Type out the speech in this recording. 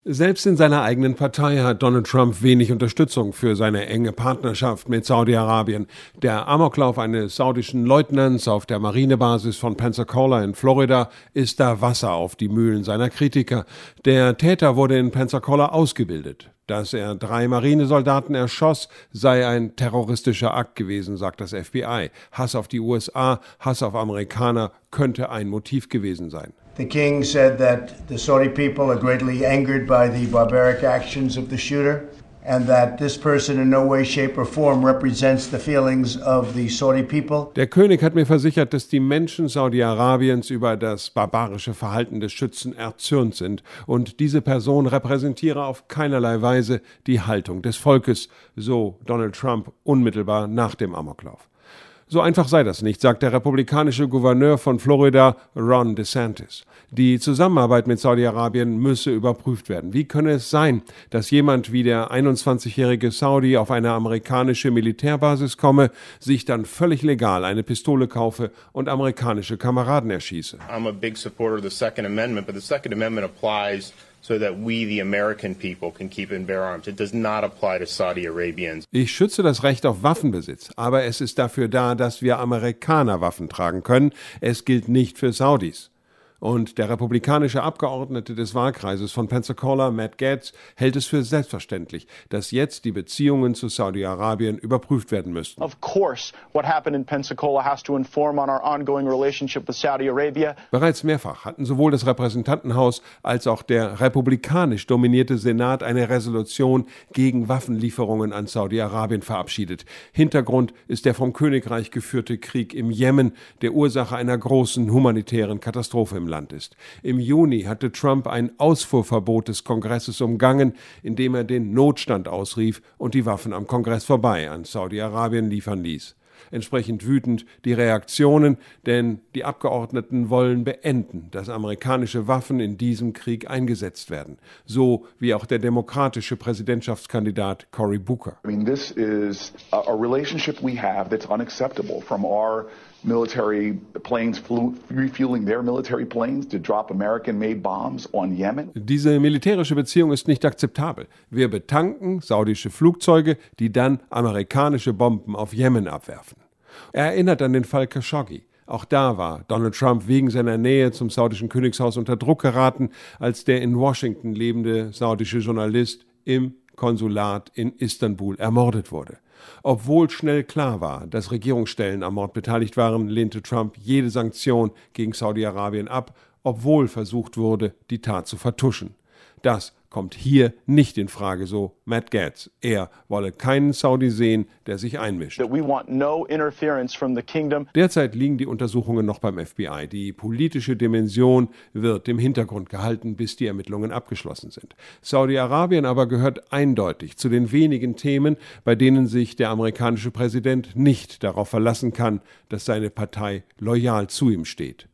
Selbst in seiner eigenen Partei hat Donald Trump wenig Unterstützung für seine enge Partnerschaft mit Saudi-Arabien. Der Amoklauf eines saudischen Leutnants auf der Marinebasis von Pensacola in Florida ist da Wasser auf die Mühlen seiner Kritiker. Der Täter wurde in Pensacola ausgebildet. Dass er 3 Marinesoldaten erschoss, sei ein terroristischer Akt gewesen, sagt das FBI. Hass auf die USA, Hass auf Amerikaner könnte ein Motiv gewesen sein. The king said that the Saudi people are greatly angered by the barbaric actions of the shooter and that this person in no way, shape or form represents the feelings of the Saudi people. Der König hat mir versichert, dass die Menschen Saudi-Arabiens über das barbarische Verhalten des Schützen erzürnt sind und diese Person repräsentiere auf keinerlei Weise die Haltung des Volkes, so Donald Trump unmittelbar nach dem Amoklauf. So einfach sei das nicht, sagt der republikanische Gouverneur von Florida, Ron DeSantis. Die Zusammenarbeit mit Saudi-Arabien müsse überprüft werden. Wie könne es sein, dass jemand wie der 21-jährige Saudi auf eine amerikanische Militärbasis komme, sich dann völlig legal eine Pistole kaufe und amerikanische Kameraden erschieße? I'm a big supporter of the Second Amendment, but the Second Amendment applies so that we, the American people, can keep and bear arms. It does not apply to Saudi Arabians. Ich schütze das Recht auf Waffenbesitz, aber es ist dafür da, dass wir Amerikaner Waffen tragen können. Es gilt nicht für Saudis. Und der republikanische Abgeordnete des Wahlkreises von Pensacola, Matt Gaetz, hält es für selbstverständlich, dass jetzt die Beziehungen zu Saudi-Arabien überprüft werden müssten. Of course, what happened in Pensacola has to inform on our ongoing relationship with Saudi Arabia. Bereits mehrfach hatten sowohl das Repräsentantenhaus als auch der republikanisch dominierte Senat eine Resolution gegen Waffenlieferungen an Saudi-Arabien verabschiedet. Hintergrund ist der vom Königreich geführte Krieg im Jemen, der Ursache einer großen humanitären Katastrophe im Land ist. Im Juni hatte Trump ein Ausfuhrverbot des Kongresses umgangen, indem er den Notstand ausrief und die Waffen am Kongress vorbei an Saudi-Arabien liefern ließ. Entsprechend wütend die Reaktionen, denn die Abgeordneten wollen beenden, dass amerikanische Waffen in diesem Krieg eingesetzt werden. So wie auch der demokratische Präsidentschaftskandidat Cory Booker. I mean, this is a relationship we have that's unacceptable from our military planes refueling their military planes to drop American-made bombs on Yemen. Diese militärische Beziehung ist nicht akzeptabel. Wir betanken saudische Flugzeuge, die dann amerikanische Bomben auf Jemen abwerfen. Er erinnert an den Fall Khashoggi. Auch da war Donald Trump wegen seiner Nähe zum saudischen Königshaus unter Druck geraten, als der in Washington lebende saudische Journalist im Konsulat in Istanbul ermordet wurde. Obwohl schnell klar war, dass Regierungsstellen am Mord beteiligt waren, lehnte Trump jede Sanktion gegen Saudi-Arabien ab, obwohl versucht wurde, die Tat zu vertuschen. Das kommt hier nicht in Frage, so Matt Gaetz. Er wolle keinen Saudi sehen, der sich einmischt. Derzeit liegen die Untersuchungen noch beim FBI. Die politische Dimension wird im Hintergrund gehalten, bis die Ermittlungen abgeschlossen sind. Saudi-Arabien aber gehört eindeutig zu den wenigen Themen, bei denen sich der amerikanische Präsident nicht darauf verlassen kann, dass seine Partei loyal zu ihm steht.